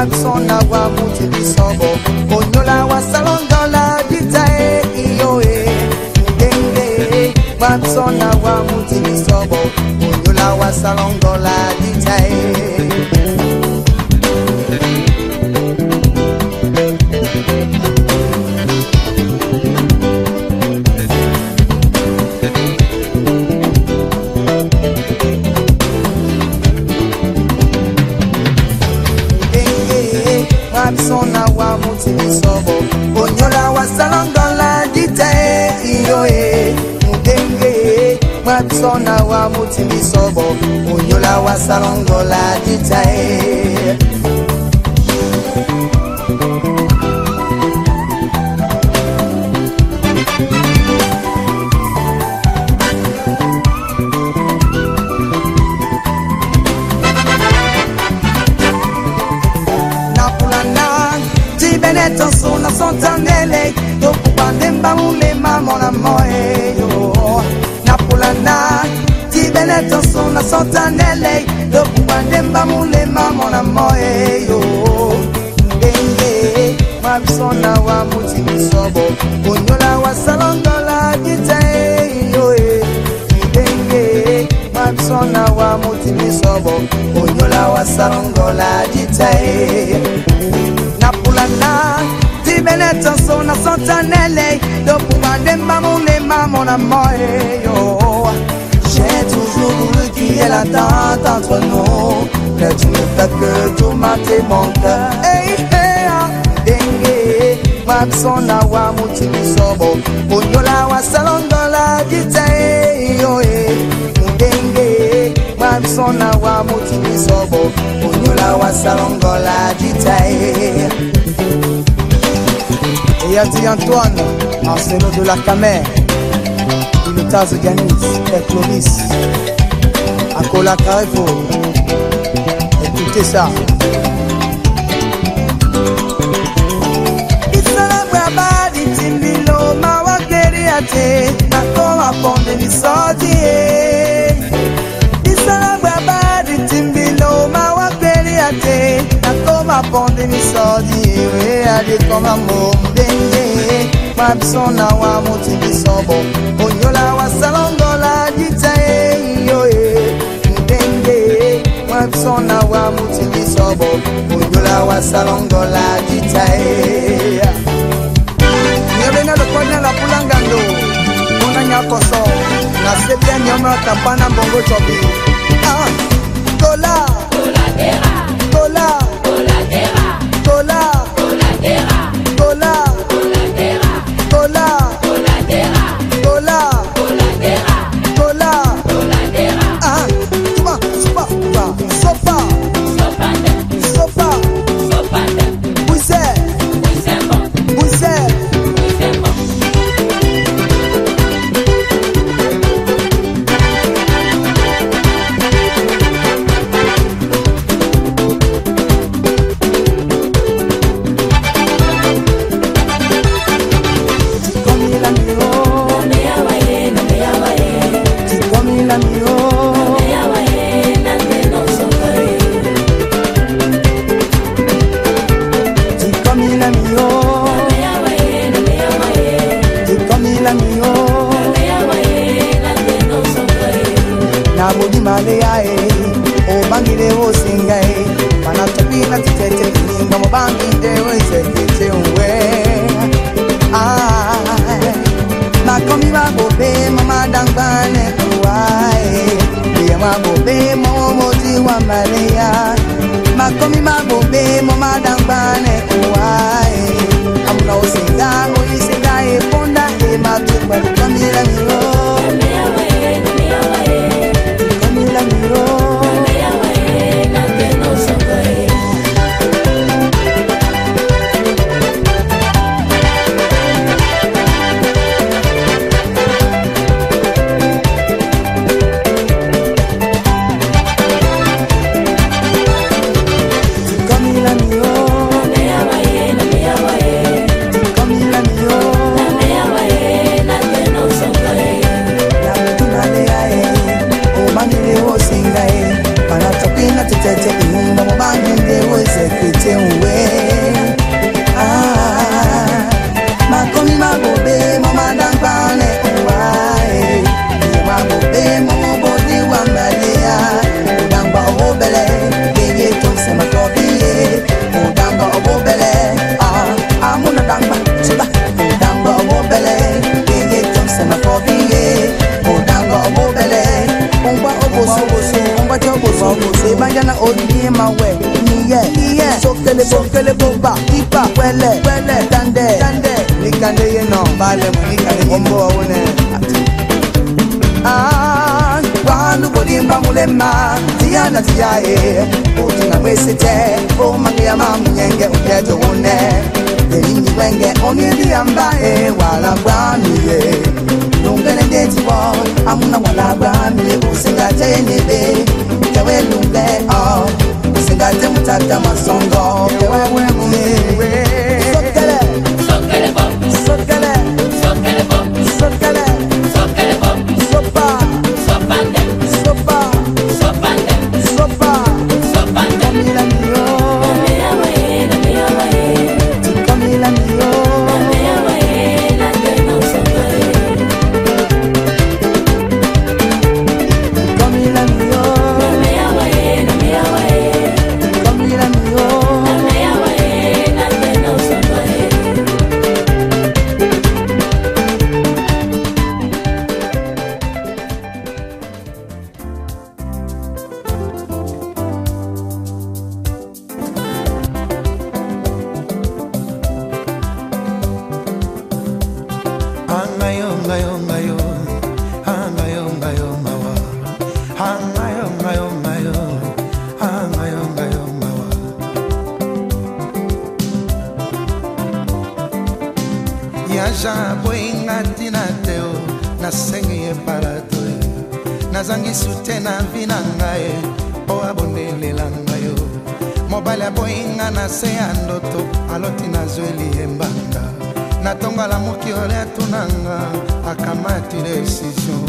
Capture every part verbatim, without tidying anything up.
Mabsona wa muti bisobo Onyola wa salongola ditae iyoe Denge Mabsona wa muti bisobo Onyola wa salongola ditae Mabsona wa muti bisobo Onyola wa salongola ditae iyoe Mudenge Mabsona wa muti bisobo Onyola wa salongola ditae Attention na sontanele do kubandemba mulema mona moyo na pulana ti bene attention na sontanele do kubandemba mulema mona moyo denge mabsona wa muti bisobo onyola wa salongola ditae yoe denge mabsona wa muti bisobo onyola wa salongola ditae Napulana, ti benetan sona santanele, do poumademba moulema mon amour. J'ai toujours voulu qu'il y ait l'attente entre nous, mais tu ne fais que tourmenter mon cœur. Hey, hey, dengue, mabsona wa muti bisobo, onyola wa salongola ditae yoe. Dengue, mabsona wa muti bisobo, onyola wa salongola ditae. Et a dit Antoine, Marcelo de la Camère, pilotage Ganis et Clovis, Akola Carrefour. Écoutez ça. Isalabwabadi timbilo mawakeri ate, nakoma ponde misodi. Isalabwabadi timbilo mawakeri ate, nakoma ponde misodi. We ade koma mumdenge, mabsona wa muti bisobo, onyola wa salongola ditae yoe. Mdenge, mabsona wa muti bisobo, onyola wa salongola ditae. Nyebena lo konya la pulangando, mona nyakoso, na sebia nyoma kapana mbongo chobi. Ah, kola, kola dera, kola, kola dera, kola, kola dera, kola, kola dera, kola, kola dera, kola, kola dera, kola, kola dera. Ah, tuba, tuba, tuba, sopa, sopa, sopa, sopa, bousse, bousse bon, bousse, bousse bon. Makomi mabobe mo madangbane uwae amna usinga uisinga e ponda e matuba kamila miro kamila miro Camila mio Sonkele bomba, ipa, wele, wele, kande, kande. Nikande yeno, bale mu nikande yombo one. Ah, wanu bolimba mulema, tiana tiae. Otuna mwesete, o mangia mamunyenge uketo one. Elingi wenge, omiri ambae, wala bwamiye. Lungene ndeti wo, amuna wala bwamiye. Usingate nebe, tewe lunge, oh. Usingate mutata masongo, tewe mwe. Sokele, sokele bom, sokele, sokele bom, sokele, sokele bom, sopa, sopande, sopa, sopande, sopa, sopande. Kamila mio, kamila wae, kamila wae, kamila mio, kamila wae, na tena sopa. Kamila mio, kamila wae, kamila wae, kamila mio, kamila wae, na tena sopa. Hangayo, ngayo, ngayo, hangayo, ngayo, mawa. Hangayo, ngayo, ngayo, hangayo, ngayo, mawa. Yaja boinga tinateo, nasengi e paratoe. Nazangi sute na vina ngae, o abonele langayo. Mobile boinga na se andoto, aloti na zweli embanga. Natonga la muki ole atunanga akamati decision.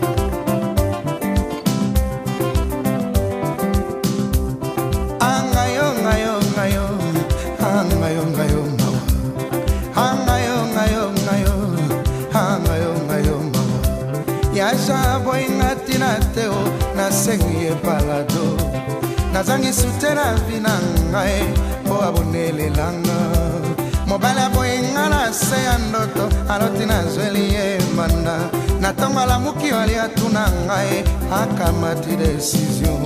Angayo ngayo ngayo angayo ngayo mawa. Angayo ngayo ngayo angayo ngayo mawa. Yasha boinga tinateo na sengi e palado. Nazangi sutena vinangae o abonele langa. Mobile boinga na se andoto aloti na zweli e manda. Natonga la muki wali atunangae akamati decision.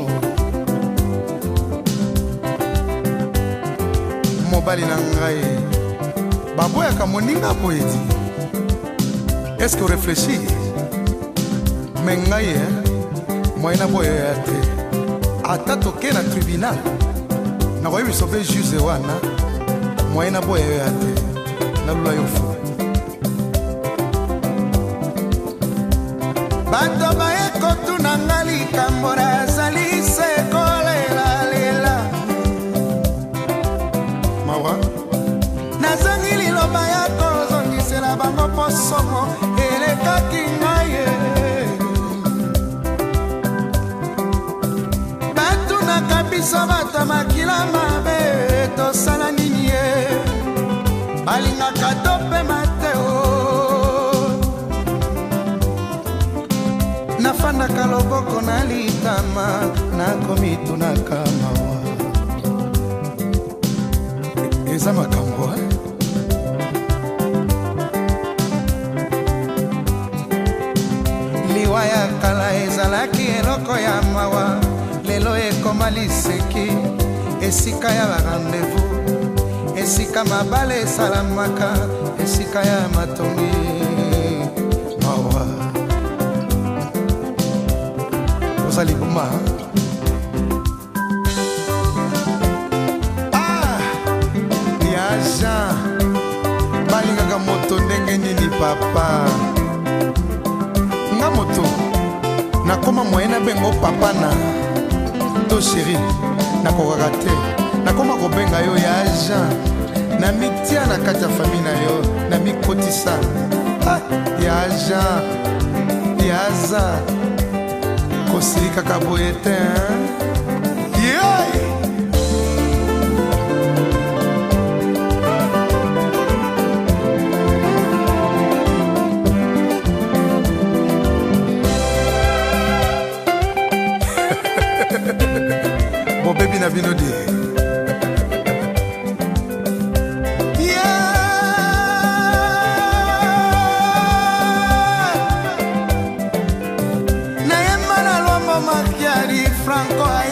Mobile nangae baboya kamoninga poeti. Est-ce que vous réfléchissez? Mais ngaye moyena boya yate ata toke na tribunal na koyebi sobe juge wana moyena boya yate na lula yofu. Bato bae kotu nangali kambora zali se kolela lela mawa. Nazangi liloba yako zongisela bango posomo elekaki ngaye. Batu nakabisa bata makila mabe tosala nini ye. Balingaka tope mateo nafandaka loboko na litama nakomitunaka mawa. Eza makambo liwa ya kala ezalaki eloko ya mawa. Lelo ekoma liseki esika ya rendez-vous, esika mabale salamaka, esika ya matongi mawa. Ozali buma ah yaja balingaka moto ndenge nini papa nga moto nakoma moyena bengo papa na to chéri nakokaka te nakoma kobenga yo ya agent na mitia na kati ya famille na yo na mikotisa ah, ya agent ya aza kosilikaka boye te yey. Mon baby n'a bien dit. Franco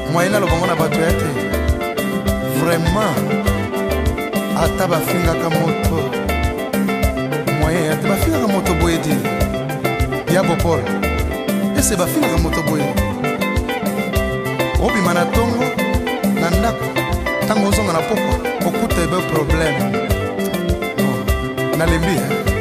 moyen nalobongo na bato ya te vraiment ata bafingaka moto moyen ata bafingaka moto boye di ya bopol ese bafingaka moto boye obima na tongo na ndako ntango ozonga na pokwa okuta ebe problème nalembi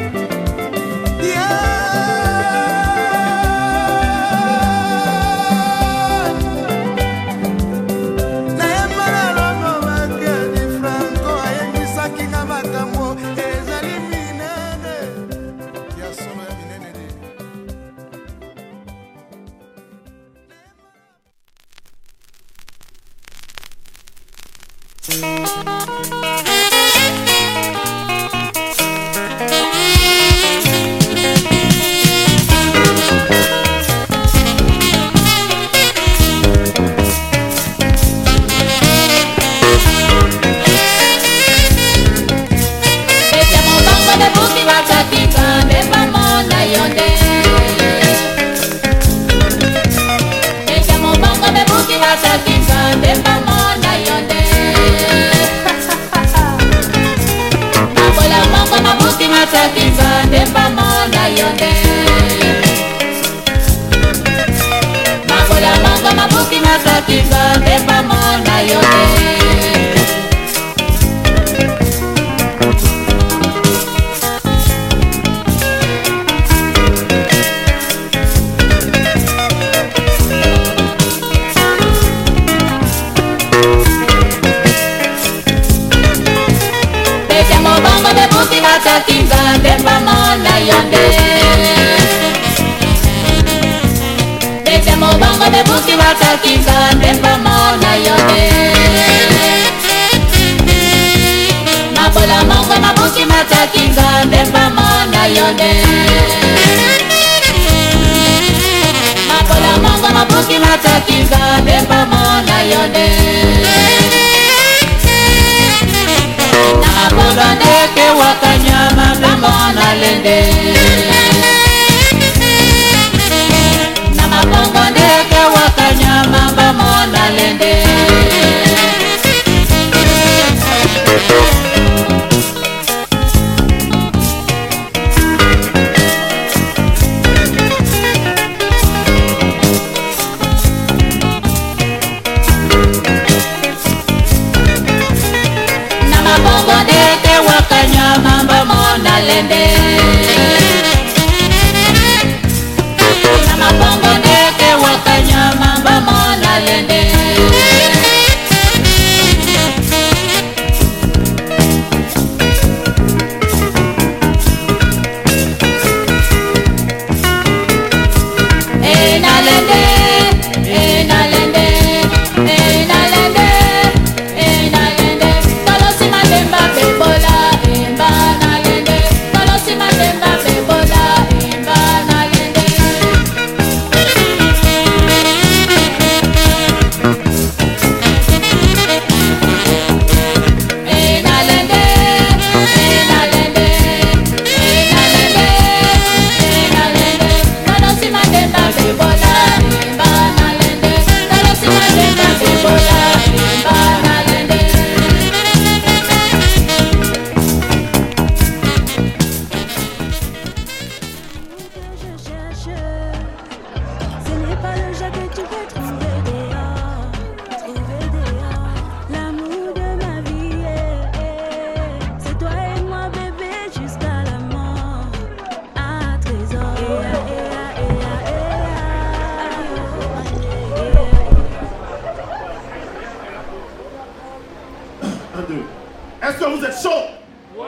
Est-ce que vous êtes chaud? Ouais.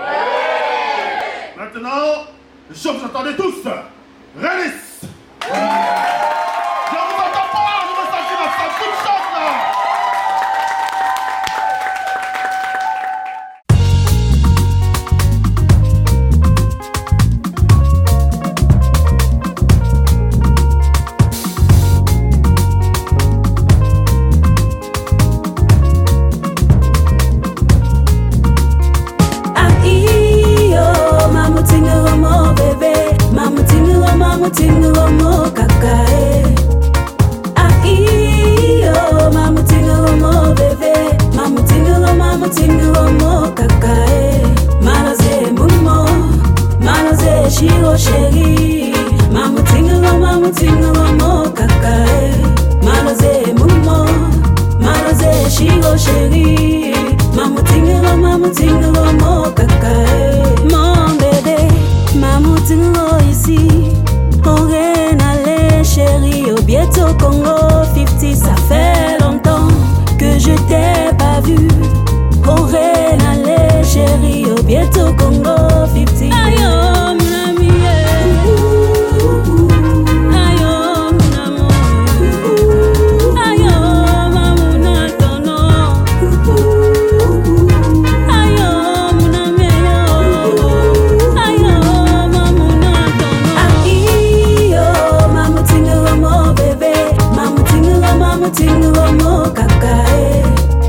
Maintenant, je vous attendez tous. Rélis. Je vous entends pas, je me sens ma salle toute chaude là. Mamutinga Mon bébé, Mamoutingo ici. Oren allez chérie, au bientôt Congo cinquante, ça fait longtemps que je t'ai pas vu. Oren allez chérie, au bientôt Congo cinquante. Aïe oh mon ami, aïe oh mon amour, aïe oh mamouna tono, aïe oh mon ami, aïe oh mamouna tono. Aïe oh mamoutingo mo bébé, mamoutingo mamoutingo mo kakae.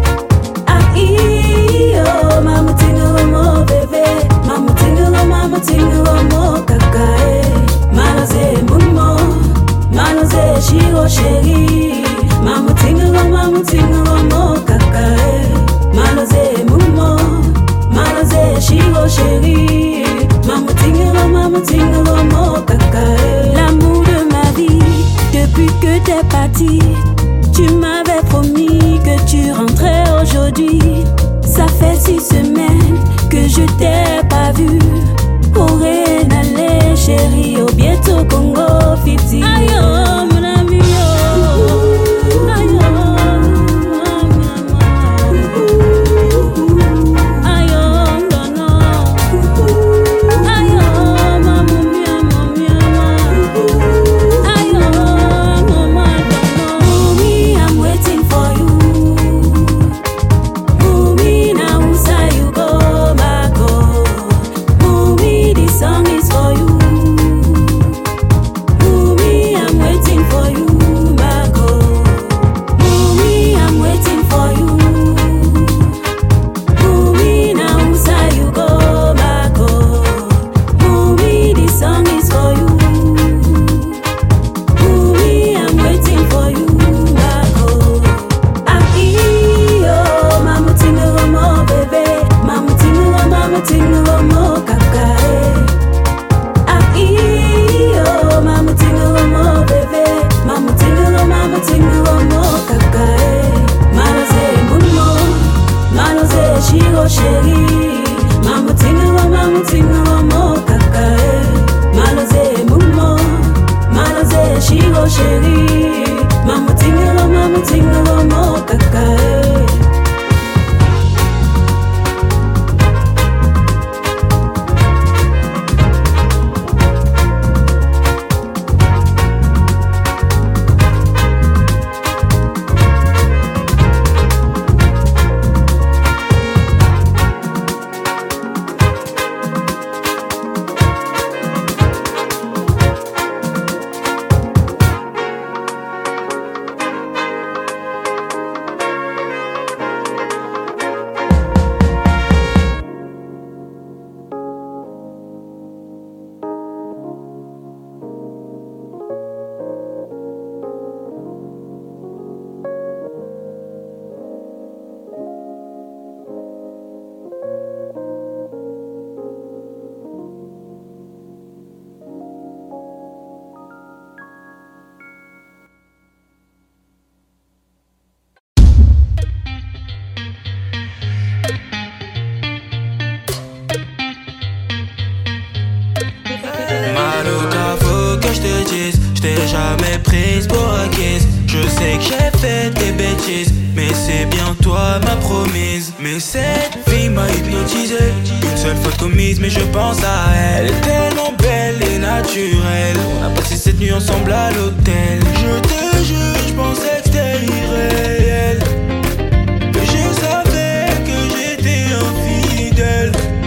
Aïe oh mamoutingo mo bébé, mamoutingo mamoutingo mo kakae. Manoze mumo, manoze shiro chéri, mamoutingo mamoutingo mo kakae. Manoze mumo, manoze shiro chéri, mamoutingo mamoutingo mo kakae. L'amour de ma vie, depuis que t'es parti, tu m'avais promis que tu rentrais aujourd'hui. Ça fait six semaines que je t'ai pas vu. Oren allez chérie, au bientôt Congo cinquante. Aïe oh mon ami oh, aïe oh, aïe oh dono, aïe oh mamou mia mamia, aïe oh mama dono. Mommy, I'm waiting for you. Mommy, now say you go back oh. Mommy, this song is for you. Mommy, I'm waiting for you back oh. Mommy, I'm waiting for you. Mommy, now say you go back oh. Mommy, this song is for you. Mommy, I'm waiting for you back oh. Aïe oh mamoutingo mo bébé, mamoutingo mamoutingo mo kakae. Aïe oh mamoutingo mo bébé, mamoutingo mamoutingo mo kakae. Manoze mumo, manoze shiro chéri, mamoutingo mamoutingo mo kakae. Manoze mumo, manoze shiro chéri, mamoutingo mamoutingo mo kakae. Malouka, faut que je te dise, je t'ai jamais prise pour acquise. Je sais que j'ai fait des bêtises, mais c'est bien toi ma promise. Mais cette fille m'a hypnotisé, une seule faute commise, mais je pense à elle. Elle est tellement belle et naturelle, on a passé cette nuit ensemble à l'hôtel. Je te jure, je pensais que c'était irréel, mais je savais que j'étais infidèle.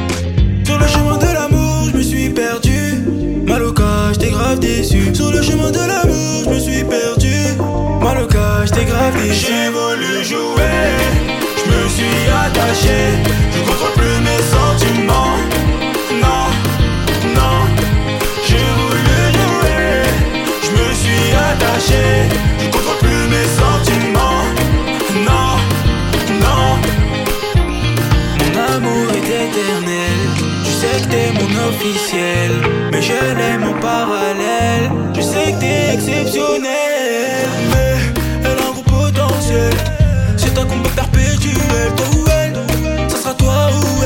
Sur le chemin de l'amour, je me suis perdu. Malouka, j'étais grave déçu. Sur le chemin de l'amour, je me suis perdu. Malouka, j'étais grave déçu. J'ai voulu jouer, je me suis attaché. Je contrôle plus mes sentiments. Non, non. J'ai voulu jouer, je me suis attaché. Je contrôle plus mes sentiments. Non, non. Mon amour est éternel. Tu sais que t'es mon officiel, mais je l'aime en parallèle. Je sais que t'es exceptionnel, mais elle a un gros potentiel. C'est un combat perpétuel, toi ou elle, ça sera toi ou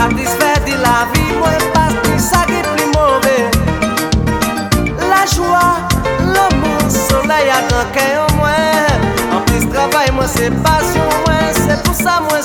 satisfait de la vie, moi parce que ça qui est plus mauvais. La joie, l'amour, soleil à dans cœur moi. En plus travail, moi c'est passion, moi c'est pour ça moi